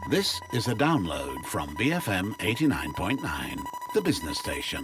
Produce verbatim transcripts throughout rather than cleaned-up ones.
This is a download from B F M eighty-nine point nine, the business station.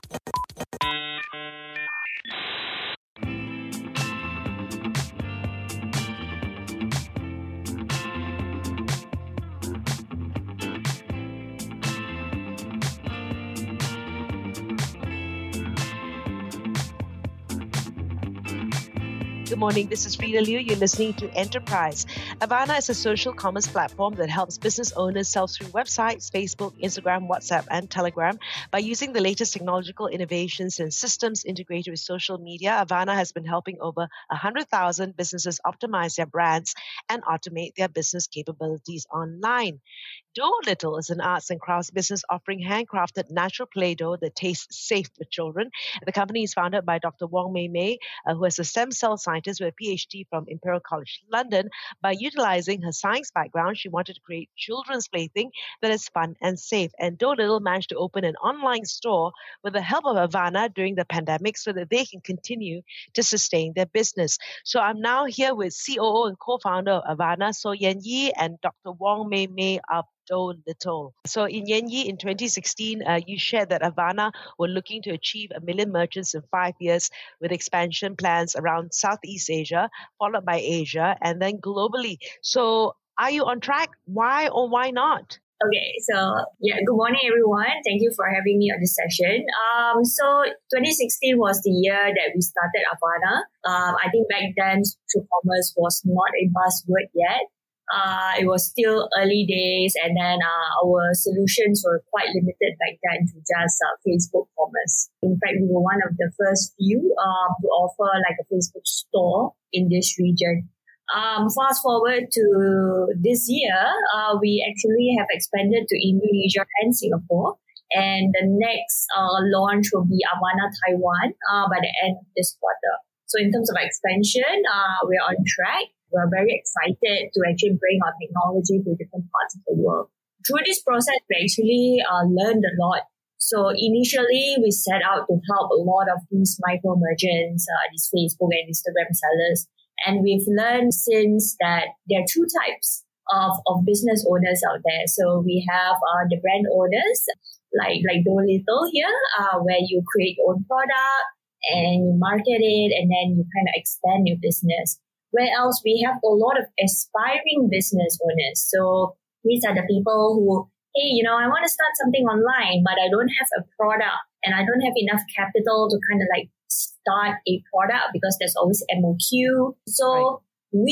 Good morning, this is Rita Liu. You're listening to Enterprise. Avana is a social commerce platform that helps business owners sell through websites, Facebook, Instagram, WhatsApp, and Telegram. By using the latest technological innovations and systems integrated with social media, Avana has been helping over one hundred thousand businesses optimize their brands and automate their business capabilities online. Dough Little is an arts and crafts business offering handcrafted natural Play-Doh that tastes safe for children. The company is founded by Doctor Wong Mei Mei, uh, who is a stem cell scientist with a P H D from Imperial College London. By utilizing her science background, she wanted to create children's plaything that is fun and safe. And Dough Little managed to open an online store with the help of Avana during the pandemic so that they can continue to sustain their business. So I'm now here with C O O and co-founder of Avana, So Yen Yi, and Doctor Wong Mei Mei of Dough Little. So in Yen Yi, in twenty sixteen, uh, you shared that Avana were looking to achieve a million merchants in five years with expansion plans around Southeast Asia, followed by Asia, and then globally. So are you on track? Why or why not? Okay, so yeah, good morning everyone. Thank you for having me on this session. Um, so twenty sixteen was the year that we started Avana. Um, I think back then, social commerce was not a buzzword yet. Uh, it was still early days, and then uh, our solutions were quite limited back then to just uh, Facebook commerce. In fact, we were one of the first few uh, to offer like a Facebook store in this region. Um, fast forward to this year, uh, we actually have expanded to Indonesia and Singapore, and the next uh, launch will be Avana Taiwan uh, by the end of this quarter. So in terms of expansion, uh, we're on track. We're very excited to actually bring our technology to different parts of the world. Through this process, we actually uh, learned a lot. So initially, we set out to help a lot of these micro merchants, uh, these Facebook and Instagram sellers. And we've learned since that there are two types of, of business owners out there. So we have uh, the brand owners, like, like Dough Little here, uh, where you create your own product and you market it, and then you kind of expand your business. Where else we have a lot of aspiring business owners. So these are the people who, hey, you know, I want to start something online, but I don't have a product and I don't have enough capital to kind of like start a product because there's always M O Q. So right.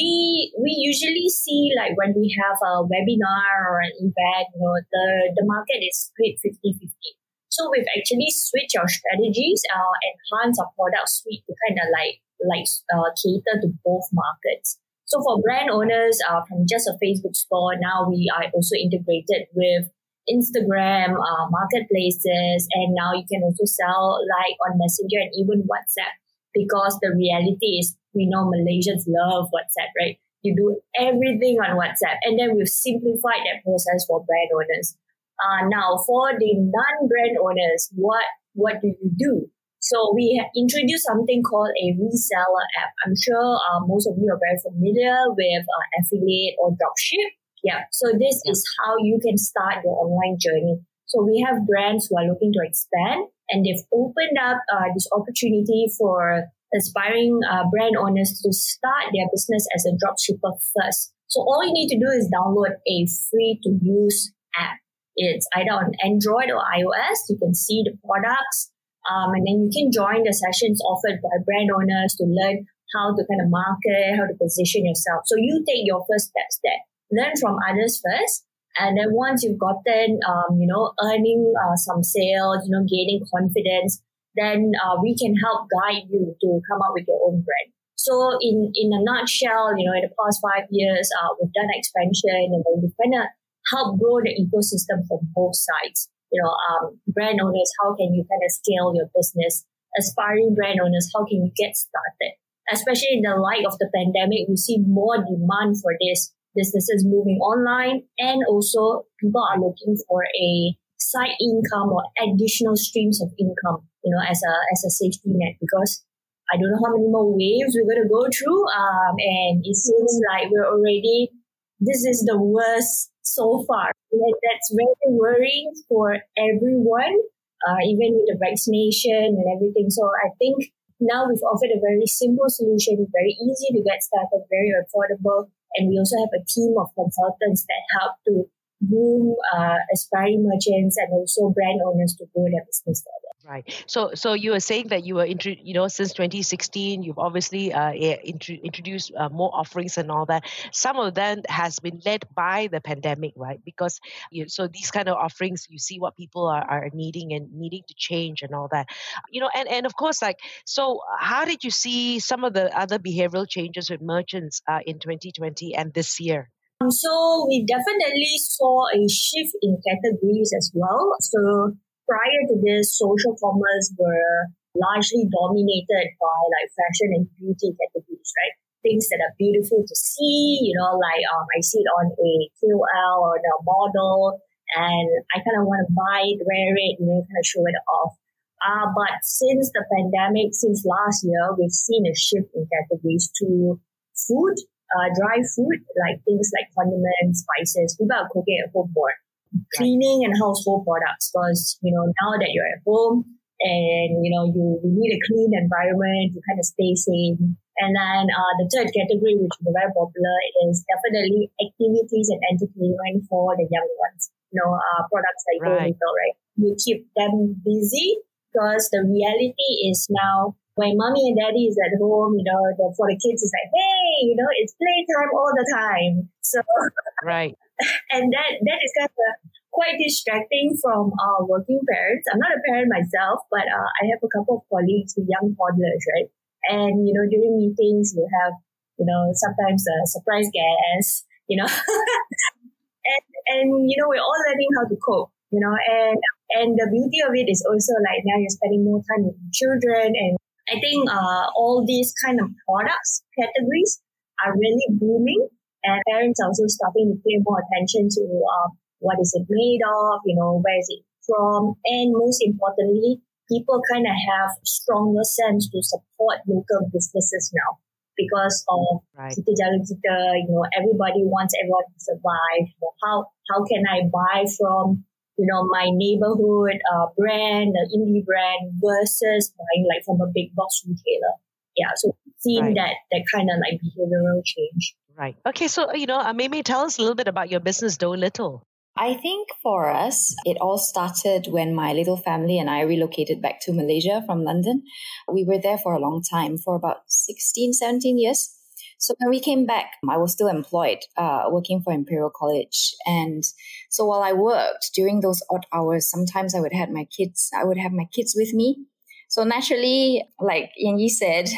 we we usually see like when we have a webinar or an event, you know, the, the market is split fifty-fifty. So we've actually switched our strategies, uh, enhanced our product suite to kind of like like uh, cater to both markets. So for brand owners, uh, from just a Facebook store, now we are also integrated with Instagram, uh, marketplaces, and now you can also sell like on Messenger and even WhatsApp, because the reality is we know Malaysians love WhatsApp, right? You do everything on WhatsApp, and then we've simplified that process for brand owners. Uh, now for the non-brand owners, what what do you do? So we have introduced something called a reseller app. I'm sure uh, most of you are very familiar with uh, affiliate or dropship. Yeah. So this is how you can start your online journey. So we have brands who are looking to expand, and they've opened up uh, this opportunity for aspiring uh, brand owners to start their business as a dropshipper first. So all you need to do is download a free to use app. It's either on Android or iOS. You can see the products. Um, and then you can join the sessions offered by brand owners to learn how to kind of market, how to position yourself. So you take your first steps there. Learn from others first. And then once you've gotten, um, you know, earning uh, some sales, you know, gaining confidence, then uh, we can help guide you to come up with your own brand. So in, in a nutshell, you know, in the past five years, uh, we've done expansion, and then we've kind of helped grow the ecosystem from both sides. You know, um, brand owners, how can you kind of scale your business? Aspiring brand owners, how can you get started? Especially in the light of the pandemic, we see more demand for this. Businesses moving online, and also people are looking for a side income or additional streams of income, you know, as a as a safety net, because I don't know how many more waves we're going to go through, um, and it seems like we're already, this is the worst so far. That's very worrying for everyone, uh, even with the vaccination and everything. So I think now we've offered a very simple solution, very easy to get started, very affordable. And we also have a team of consultants that help to groom uh, aspiring merchants and also brand owners to grow their business further. Right. So, so you were saying that you were, intro, you know, since twenty sixteen, you've obviously uh, intro, introduced uh, more offerings and all that. Some of them has been led by the pandemic, right? Because you, so these kind of offerings, you see what people are, are needing and needing to change and all that, you know. And and of course, like, so how did you see some of the other behavioral changes with merchants uh, in twenty twenty and this year? Um, so we definitely saw a shift in categories as well. So prior to this, social commerce were largely dominated by like fashion and beauty categories, right? Things that are beautiful to see, you know, like um, I see it on a K O L or a model, and I kind of want to buy it, wear it, you know, kind of show it off. Uh, but since the pandemic, since last year, we've seen a shift in categories to food, uh, dry food, like things like condiments, spices. People are cooking at home more. Cleaning and household products, because, you know, now that you're at home and, you know, you, you need a clean environment to kind of stay safe. And then uh, the third category, which is very popular, is definitely activities and entertainment for the young ones. You know, uh, products like right. Go right? You keep them busy, because the reality is now when mommy and daddy is at home, you know, the, for the kids, it's like, hey, you know, it's playtime all the time. So right. And that, that is kind of quite distracting from our working parents. I'm not a parent myself, but uh, I have a couple of colleagues with young toddlers, right? And, you know, during meetings, you have, you know, sometimes a surprise guest, you know. and, and, you know, we're all learning how to cope, you know. And, and the beauty of it is also like now you're spending more time with children. And I think uh, all these kind of products, categories are really booming. And parents are also starting to pay more attention to uh, what is it made of, you know, where is it from, and most importantly, people kind of have stronger sense to support local businesses now because of right. Kita Jaga Kita, you know, everybody wants everyone to survive. You know, how how can I buy from, you know, my neighborhood uh, brand, the indie brand, versus buying like from a big box retailer? Yeah, so seeing right. that that kind of like behavioral change. Right. Okay. So, you know, uh, Mei-Mei, tell us a little bit about your business, Dough Little. I think for us, it all started when my little family and I relocated back to Malaysia from London. We were there for a long time, for about sixteen, seventeen years. So when we came back, I was still employed, uh, working for Imperial College. And so while I worked during those odd hours, sometimes I would have my kids, I would have my kids with me. So naturally, like Yen Yi said,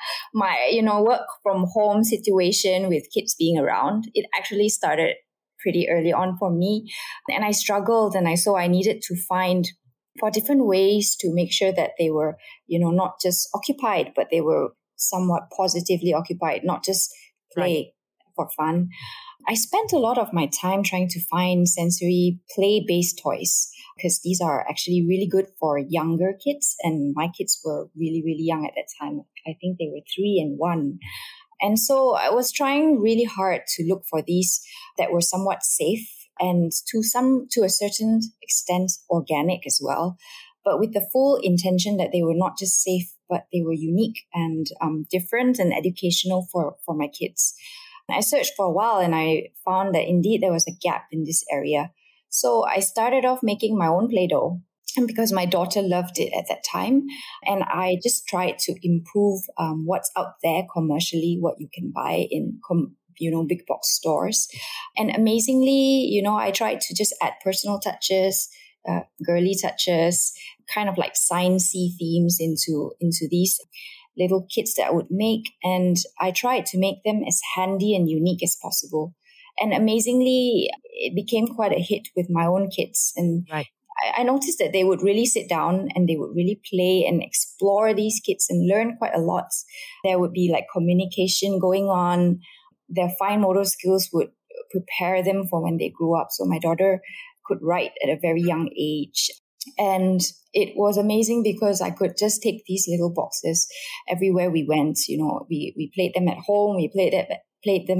my, you know, work from home situation with kids being around, it actually started pretty early on for me. And I struggled, and I saw I needed to find for different ways to make sure that they were, you know, not just occupied, but they were somewhat positively occupied, not just play right. for fun. I spent a lot of my time trying to find sensory play-based toys, because these are actually really good for younger kids. And my kids were really, really young at that time. I think they were three and one. And so I was trying really hard to look for these that were somewhat safe and to some, to a certain extent, organic as well, but with the full intention that they were not just safe, but they were unique and um, different and educational for, for my kids. I searched for a while and I found that indeed there was a gap in this area. So I started off making my own Play-Doh, and because my daughter loved it at that time, and I just tried to improve um, what's out there commercially, what you can buy in, com- you know, big box stores. And amazingly, you know, I tried to just add personal touches, uh, girly touches, kind of like sciencey themes into into these little kits that I would make. And I tried to make them as handy and unique as possible. And amazingly, it became quite a hit with my own kids. And right. I, I noticed that they would really sit down and they would really play and explore these kits and learn quite a lot. There would be like communication going on. Their fine motor skills would prepare them for when they grew up. So my daughter could write at a very young age. And it was amazing because I could just take these little boxes everywhere we went. You know, we, we played them at home. We played, at, played them at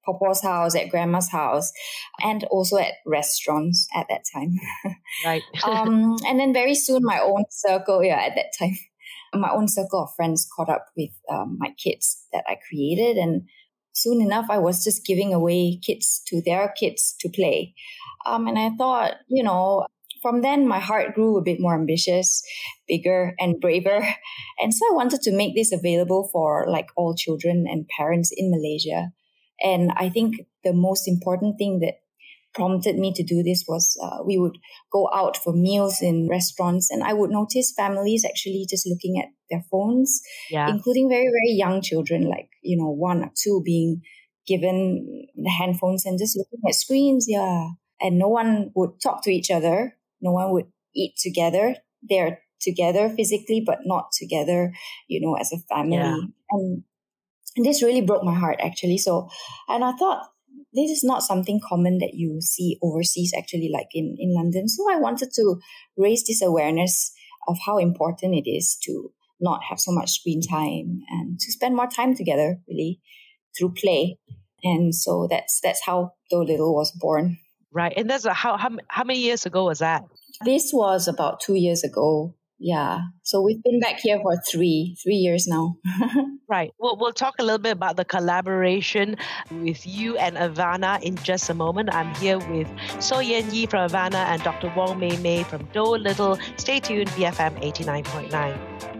Popo's house, at grandma's house, and also at restaurants at that time. Right. um, and then very soon my own circle, yeah, at that time, my own circle of friends caught up with um, my kids that I created. And soon enough, I was just giving away kits to their kids to play. Um, and I thought, you know, from then my heart grew a bit more ambitious, bigger and braver. And so I wanted to make this available for like all children and parents in Malaysia. And I think the most important thing that prompted me to do this was uh, we would go out for meals in restaurants, and I would notice families actually just looking at their phones, Yeah. including very, very young children, like, you know, one or two being given the handphones and just looking at screens. Yeah. And no one would talk to each other. No one would eat together. They're together physically, but not together, you know, as a family. Yeah. And, and this really broke my heart, actually. So, and I thought, this is not something common that you see overseas, actually, like in, in London. So I wanted to raise this awareness of how important it is to not have so much screen time and to spend more time together, really, through play. And so that's that's how Dough Little was born. Right. And that's a, how, how how many years ago was that? This was about two years ago. Yeah. So we've been back here for three, three years now. Right. Well, we'll talk a little bit about the collaboration with you and Avana in just a moment. I'm here with So Yen Yi from Avana and Doctor Wong Mei Mei from Dough Little. Stay tuned, B F M eighty-nine point nine.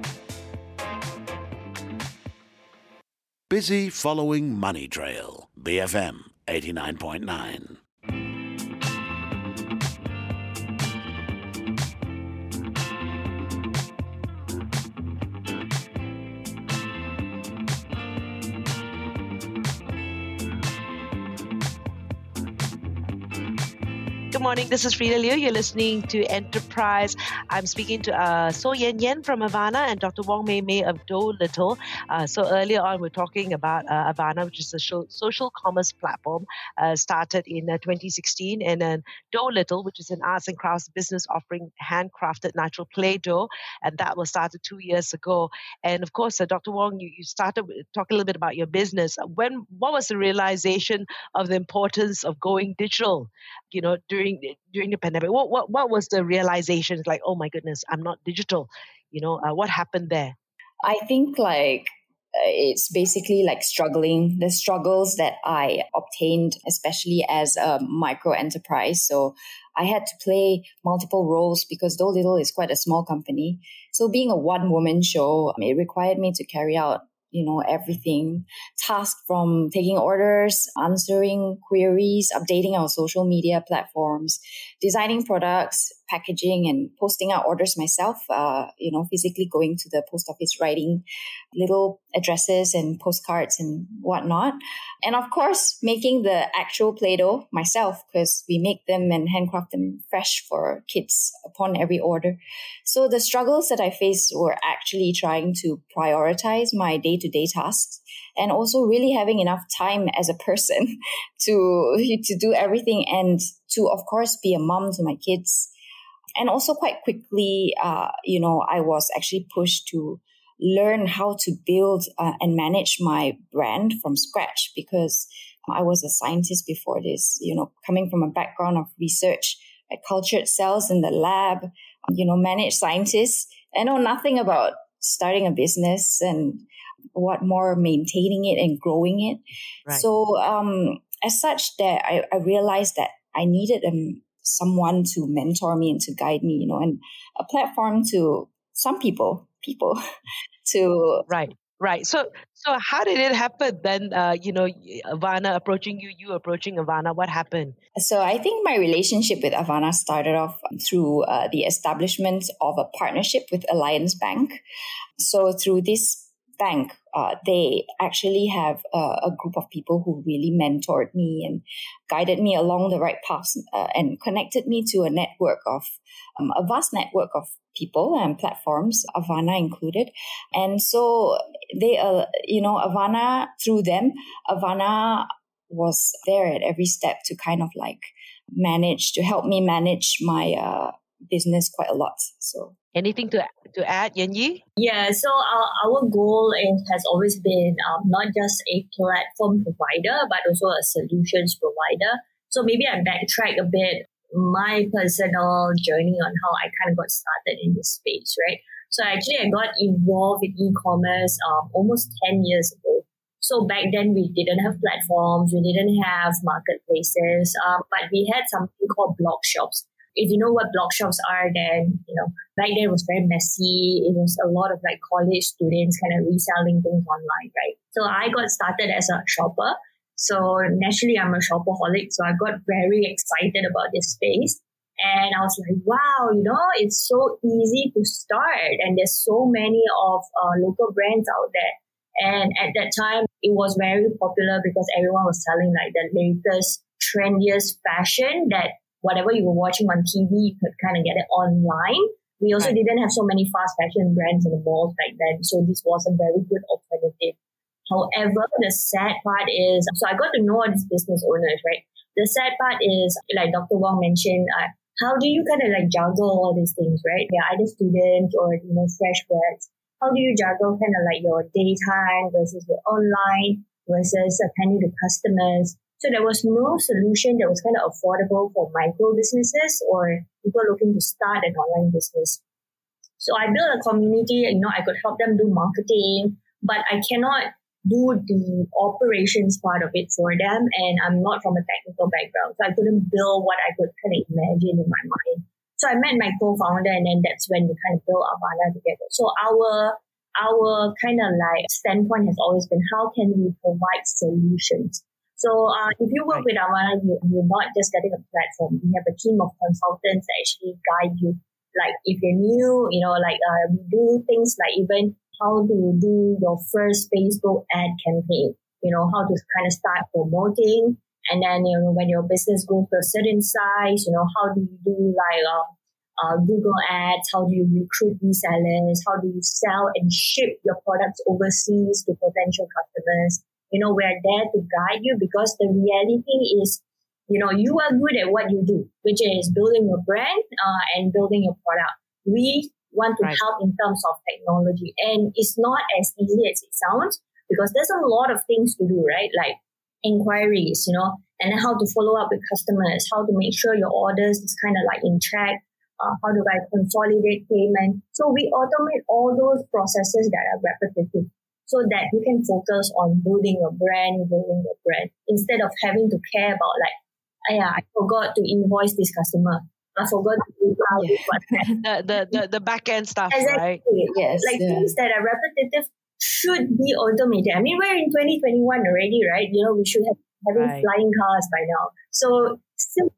Busy following Money Trail, B F M eighty-nine point nine. Good morning, this is Frida Liu. You're listening to Enterprise. I'm speaking to uh, So Yen Yen from Avana and Doctor Wong Mei Mei of Dough Little. Uh, so earlier on, we're talking about uh, Avana, which is a show, social commerce platform uh, started in uh, twenty sixteen, and then Dough Little, which is an arts and crafts business offering handcrafted natural play dough, and that was started two years ago. And of course, uh, Doctor Wong, you, you started with, talk a little bit about your business. When what was the realization of the importance of going digital? You know, during during the pandemic, what what what was the realization? Like, oh my goodness, I'm not digital. You know, uh, what happened there? I think like uh, it's basically like struggling, the struggles that I obtained, especially as a micro enterprise. So I had to play multiple roles because Dough Little is quite a small company. So being a one woman show, it required me to carry out, you know, everything, tasked from taking orders, answering queries, updating our social media platforms, designing products, packaging, and posting out orders myself, uh, you know, physically going to the post office, writing little addresses and postcards and whatnot. And of course, making the actual Play-Doh myself, because we make them and handcraft them fresh for kids upon every order. So the struggles that I faced were actually trying to prioritize my day-to-day tasks and also really having enough time as a person to, to do everything and to, of course, be a mom to my kids. And also quite quickly, uh, you know, I was actually pushed to learn how to build uh, and manage my brand from scratch because I was a scientist before this, you know, coming from a background of research. I cultured cells in the lab, you know, managed scientists. I know nothing about starting a business and what more maintaining it and growing it. Right. So um, as such, that I, I realized that I needed a someone to mentor me and to guide me, you know, and a platform to some people, people to... Right, right. So so how did it happen then, uh, you know, Avana approaching you, you approaching Avana? What happened? So I think my relationship with Avana started off through uh, the establishment of a partnership with Alliance Bank. So through this bank, uh, they actually have uh, a group of people who really mentored me and guided me along the right path uh, and connected me to a network of, um, a vast network of people and platforms, Avana included. And so they, uh, you know, Avana, through them, Avana was there at every step to kind of like manage, to help me manage my, uh, business quite a lot. So anything to to add, Yanyi? Yeah, so our, our goal is, has always been um, not just a platform provider, but also a solutions provider. So maybe I backtrack a bit my personal journey on how I kind of got started in this space, right? So actually I got involved in e-commerce um, almost ten years ago. So back then we didn't have platforms, we didn't have marketplaces, um, but we had something called blog shops. If you know what blog shops are, then, you know, back then it was very messy. It was a lot of like college students kind of reselling things online, right? So I got started as a shopper. So naturally, I'm a shopaholic. So I got very excited about this space. And I was like, wow, you know, it's so easy to start. And there's so many of uh, local brands out there. And at that time, it was very popular because everyone was selling like the latest, trendiest fashion that whatever you were watching on T V, you could kind of get it online. We also right. didn't have so many fast fashion brands in the malls back then. So this was a very good alternative. However, the sad part is, so I got to know all these business owners, right? The sad part is, like Doctor Wong mentioned, uh, how do you kind of like juggle all these things, right? They're either students or, you know, fresh grads. How do you juggle kind of like your daytime versus your online versus attending to customers? So there was no solution that was kind of affordable for micro businesses or people looking to start an online business. So I built a community, you know, I could help them do marketing, but I cannot do the operations part of it for them. And I'm not from a technical background. So I couldn't build what I could kind of imagine in my mind. So I met my co-founder and then that's when we kind of built Avana together. So our, our kind of like standpoint has always been, how can we provide solutions? So uh, if you work with Avana, you, you're not just getting a platform. We have a team of consultants that actually guide you. Like if you're new, you know, like uh, we do things like even how to do your first Facebook ad campaign, you know, how to kind of start promoting. And then, you know, when your business grows to a certain size, you know, how do you do like uh, uh, Google ads? How do you recruit resellers? How do you sell and ship your products overseas to potential customers? You know, we're there to guide you because the reality is, you know, you are good at what you do, which is building your brand uh, and building your product. We want to right. help in terms of technology. And it's not as easy as it sounds because there's a lot of things to do, right? Like inquiries, you know, and then how to follow up with customers, how to make sure your orders is kind of like in track, uh, how to like consolidate payment. So we automate all those processes that are repetitive so that you can focus on building your brand, building your brand instead of having to care about like, oh, yeah, I forgot to invoice this customer. I forgot to do yeah. the, the, the, the back end stuff, exactly. right? Yes. Like yeah. things that are repetitive should be automated. I mean, we're in twenty twenty-one already, right? You know, we should have having right. flying cars by now. So simple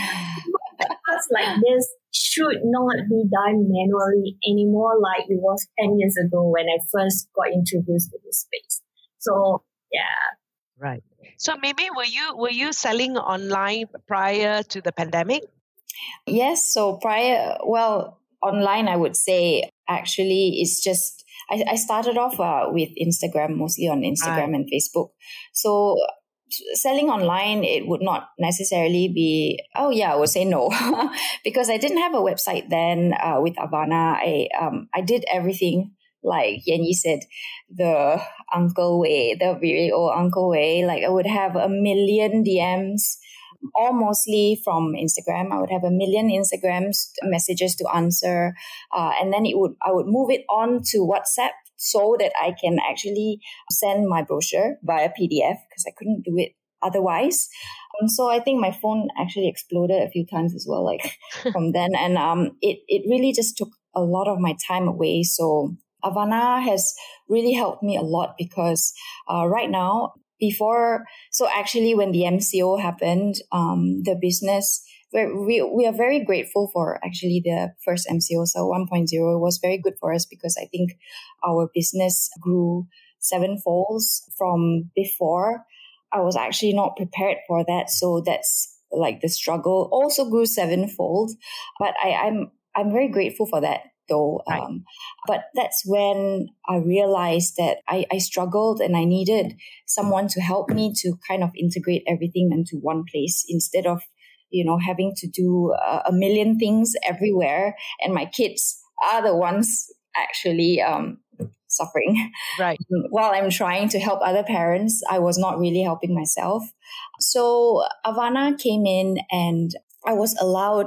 tasks like this should not be done manually anymore like it was ten years ago when I first got introduced to this space. So, yeah. Right. So maybe were you were you selling online prior to the pandemic? Yes. So prior, well, online, I would say actually it's just, I, I started off uh, with Instagram, mostly on Instagram right. and Facebook. So selling online, it would not necessarily be, oh yeah, I would say no, because I didn't have a website then uh, with Avana. I, um, I did everything like Yanyi said, the uncle way, the very old uncle way. Like I would have a million D Ms, all mostly from Instagram. I would have a million Instagrams messages to answer, uh, and then it would I would move it on to WhatsApp so that I can actually send my brochure via P D F because I couldn't do it otherwise. Um, so I think my phone actually exploded a few times as well, like from then, and um, it it really just took a lot of my time away. So Avana has really helped me a lot because uh, right now. Before, so actually when the M C O happened, um, the business, we we are very grateful for actually the first M C O. So one point oh was very good for us because I think our business grew sevenfold from before. I was actually not prepared for that. So that's like the struggle also grew sevenfold. But I, I'm I'm very grateful for that. Though, um, right. But that's when I realized that I, I struggled and I needed someone to help me to kind of integrate everything into one place instead of, you know, having to do uh, a million things everywhere. And my kids are the ones actually um, suffering. Right. While I'm trying to help other parents, I was not really helping myself. So Avana came in and I was allowed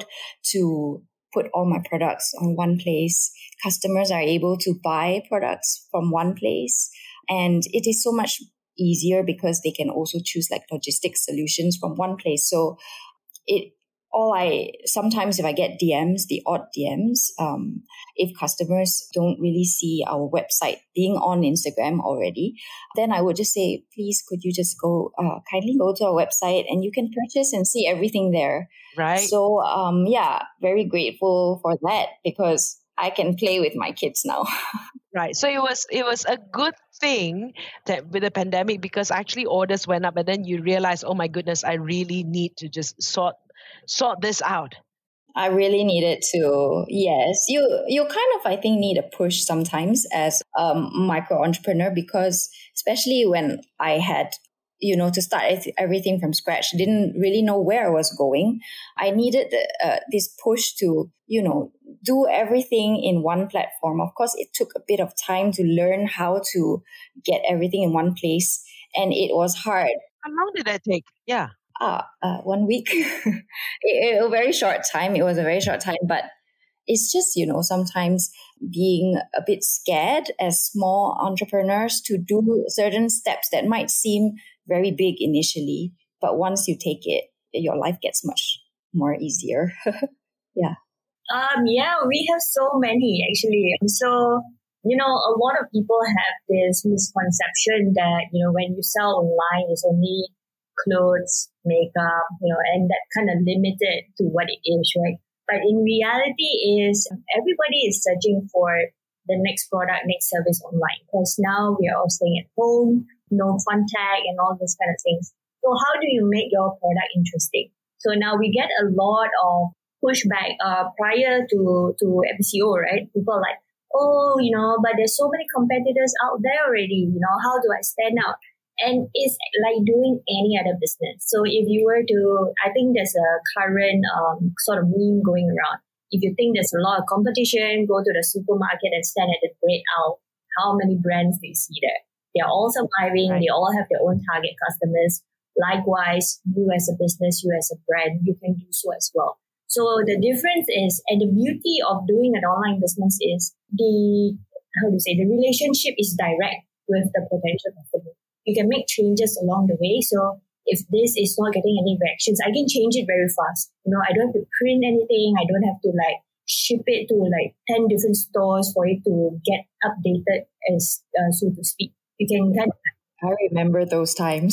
to put all my products on one place. Customers are able to buy products from one place. And it is so much easier because they can also choose like logistics solutions from one place. So it all I sometimes if I get D Ms, the odd D Ms, um, if customers don't really see our website being on Instagram already, then I would just say, please, could you just go uh, kindly go to our website and you can purchase and see everything there. Right. So um, yeah, very grateful for that because I can play with my kids now. Right. So it was it was a good thing that with the pandemic because actually orders went up and then you realize, oh my goodness, I really need to just sort sort this out. I really needed to. Yes, you you kind of I think need a push sometimes as a micro entrepreneur because especially when I had you know to start everything from scratch, didn't really know where I was going. I needed uh, this push to you know do everything in one platform. Of course, it took a bit of time to learn how to get everything in one place, and it was hard. How long did that take? Yeah. Ah, uh, one week. it, it, a very short time. It was a very short time, but it's just, you know, sometimes being a bit scared as small entrepreneurs to do certain steps that might seem very big initially. But once you take it, your life gets much more easier. Yeah. Um, yeah, we have so many actually. So, you know, a lot of people have this misconception that, you know, when you sell online, it's only clothes, makeup, you know, and that kind of limited to what it is, right? But in reality is everybody is searching for the next product, next service online because now we are all staying at home, no contact and all these kind of things. So how do you make your product interesting? So now we get a lot of pushback uh, prior to, to M C O, right? People are like, oh, you know, but there's so many competitors out there already, you know, how do I stand out? And it's like doing any other business. So if you were to, I think there's a current um, sort of meme going around. If you think there's a lot of competition, go to the supermarket and stand at the great aisle. How many brands do you see there? They're all surviving. Right. They all have their own target customers. Likewise, you as a business, you as a brand, you can do so as well. So the difference is, and the beauty of doing an online business is the, how do you say, the relationship is direct with the potential customer. You can make changes along the way. So if this is not getting any reactions, I can change it very fast. You know, I don't have to print anything. I don't have to like ship it to like ten different stores for it to get updated, as uh, so to speak. You can kind of. I remember those times.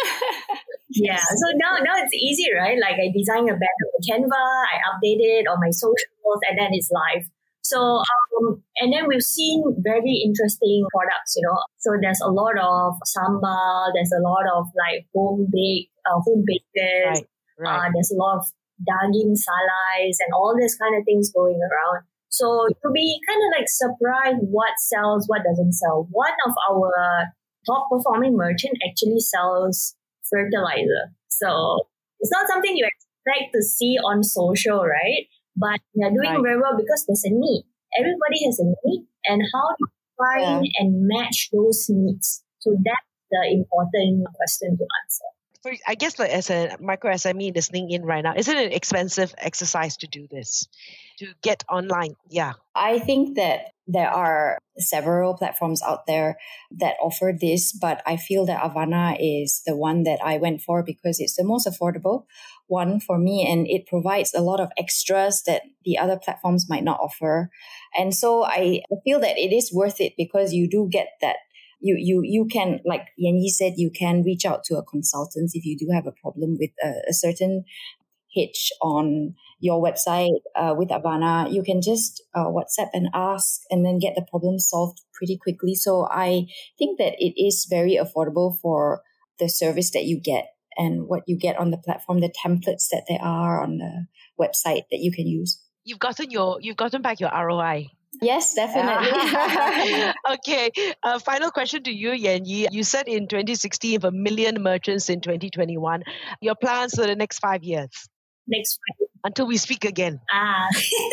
Yeah. So now, now it's easy, right? Like I design a banner on Canva, I update it on my socials, and then it's live. So, um, and then we've seen very interesting products, you know. So there's a lot of sambal, there's a lot of like home bake, uh, home bakers, right, right. Uh, there's a lot of daging salais and all this kind of things going around. So to be kind of like surprised what sells, what doesn't sell. One of our top performing merchant actually sells fertilizer. So it's not something you expect to see on social, right? But they're doing right. very well because there's a need. Everybody has a need. And how do you find yeah. and match those needs? So that's the important question to answer. For, I guess like as a micro S M E listening in right now, is it an expensive exercise to do this? To get online? Yeah. I think that there are several platforms out there that offer this, but I feel that Avana is the one that I went for because it's the most affordable one for me, and it provides a lot of extras that the other platforms might not offer. And so I feel that it is worth it because you do get that. You you you can, like Yanyi said, you can reach out to a consultant if you do have a problem with a, a certain hitch on your website. Uh, with Avana, you can just uh, WhatsApp and ask and then get the problem solved pretty quickly. So I think that it is very affordable for the service that you get and what you get on the platform, the templates that there are on the website that you can use. You've gotten your you've gotten back your R O I. Yes, definitely. Okay. Uh, final question to you, Yanyi. You said in twenty sixteen, you have a million merchants in twenty twenty-one. Your plans for the next five years? next Friday. Until we speak again. Ah,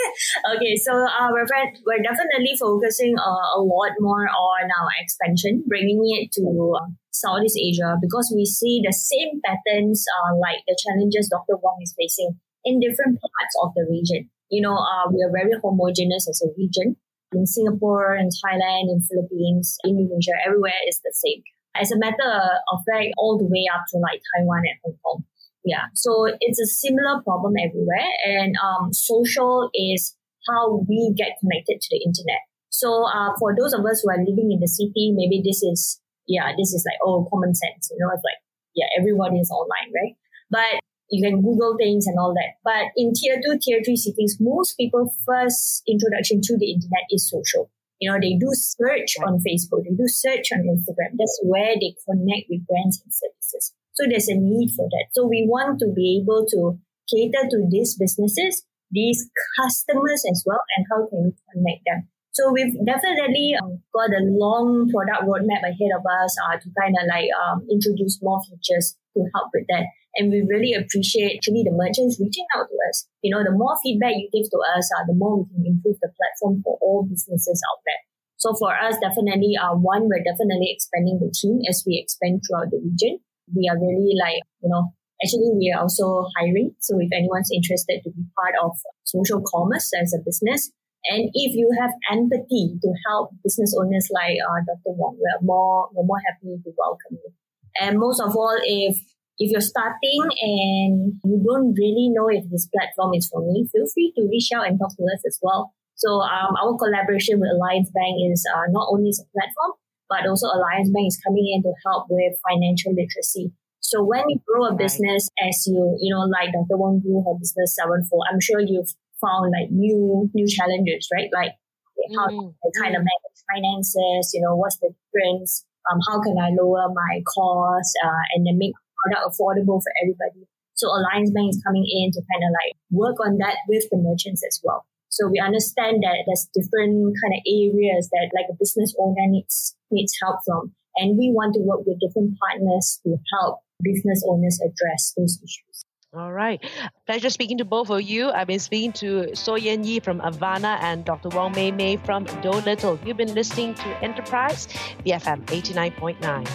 okay. So uh, we're, we're definitely focusing uh, a lot more on our expansion, bringing it to uh, Southeast Asia, because we see the same patterns uh, like the challenges Doctor Wong is facing in different parts of the region. You know, uh, we are very homogeneous as a region. In Singapore, in Thailand, in Philippines, Indonesia, everywhere is the same. As a matter of fact, all the way up to like Taiwan and Hong Kong. Yeah, so it's a similar problem everywhere. And um, social is how we get connected to the internet. So uh, for those of us who are living in the city, maybe this is, yeah, this is like, oh, common sense. You know, it's like, yeah, everyone is online, right? But you can Google things and all that. But in tier two, tier three cities, most people's first introduction to the internet is social. You know, they do search on Facebook, they do search on Instagram. That's where they connect with brands and services. So there's a need for that. So we want to be able to cater to these businesses, these customers as well, and how can we connect them. So we've definitely um, got a long product roadmap ahead of us uh, to kind of like um, introduce more features to help with that. And we really appreciate actually the merchants reaching out to us. You know, the more feedback you give to us, uh, the more we can improve the platform for all businesses out there. So for us, definitely, uh, one, we're definitely expanding the team as we expand throughout the region. We are really like, you know, actually we are also hiring. So if anyone's interested to be part of social commerce as a business, and if you have empathy to help business owners like uh, Doctor Wong, we're more, we're more happy to welcome you. And most of all, if If you're starting and you don't really know if this platform is for me, feel free to reach out and talk to us as well. So um, our collaboration with Alliance Bank is uh, not only as a platform, but also Alliance Bank is coming in to help with financial literacy. So when you grow a business, as you, you know, like Doctor Wong grew her business sevenfold, I'm sure you've found like new, new challenges, right? Like how mm. I kind of manage finances, you know, what's the difference? Um, how can I lower my costs uh, and then make product affordable for everybody. So Alliance Bank is coming in to kind of like work on that with the merchants as well. So we understand that there's different kind of areas that like a business owner needs needs help from. And we want to work with different partners to help business owners address those issues. All right. Pleasure speaking to both of you. I've been speaking to So Yen Yi from Avana and Doctor Wong Mei Mei from Do Little. You've been listening to Enterprise, B F M eighty-nine point nine.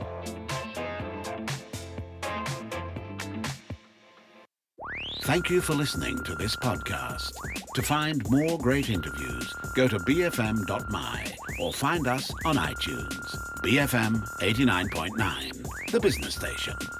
Thank you for listening to this podcast. To find more great interviews, go to b f m dot m y or find us on iTunes. B F M eighty-nine point nine, the business station.